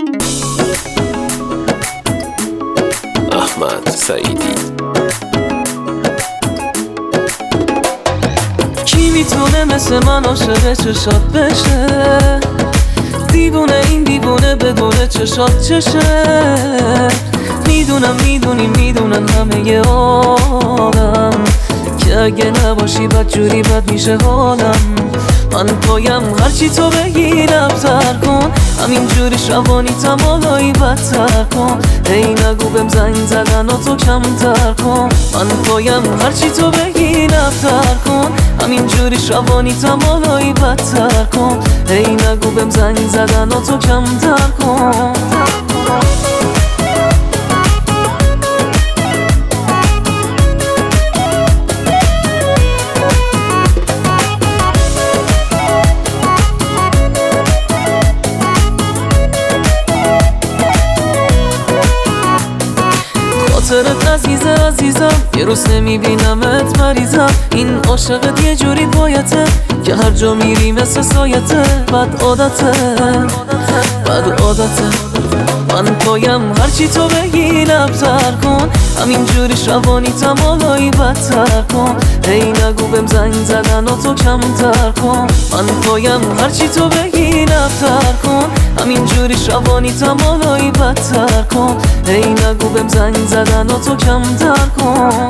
احمد سعیدی. کی میتونه مثل من عاشق چشات بشه؟ دیوونه این دیوونه بدونه چشات چشه. میدونم میدونن همه آدم که اگه نباشی بد جوری بد میشه حالم. من پایم هرچی تو بگی رفتر کن، همین جوری شبانی تمالایی بدتر کن. ای نگو بهم زنگ زدن و تو کمتر کن. من پایم هرچی تو بگی رفتر کن، همین جوری شبانی تمالایی بدتر کن. ای نگو بهم زنگ زدن و تو کمتر کن. خاطرت عزیزم، یه روز نمیبینمت مریضم. این عاشقت یه جوری پایته که هر جا میری مثل سایته. بد عادته من پایم هرچی تو بگی لبتر کن، همین جوری شبانی تمالایی بدتر کن. ای نگو بهم زنگ زدن و تو کمتر کن. من پایم هرچی تو بگی لبتر کن، همین جوری شبانی تمالایی بدتر کن. ای نگو بهم زنگ زدن و تو کمتر کن.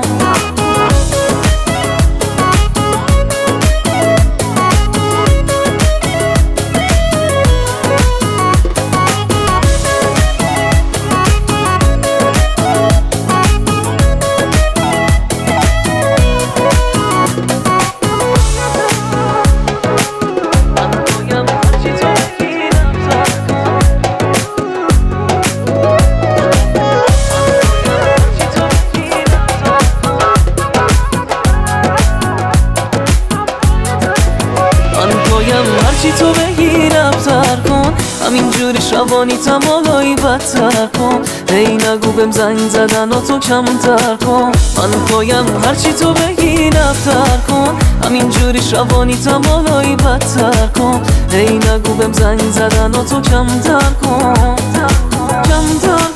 هرچی تو بگی رفتر کن، همین جوری شبانی تمالایی بدتر کن. ای نگو بهم زنگ زدن و تو کمتر کن. من پایم هرچی تو بگی رفتر کن، همین جوری شبانی تمالایی بدتر کن. ای نگو بهم زنگ زدن و تو کمتر کن.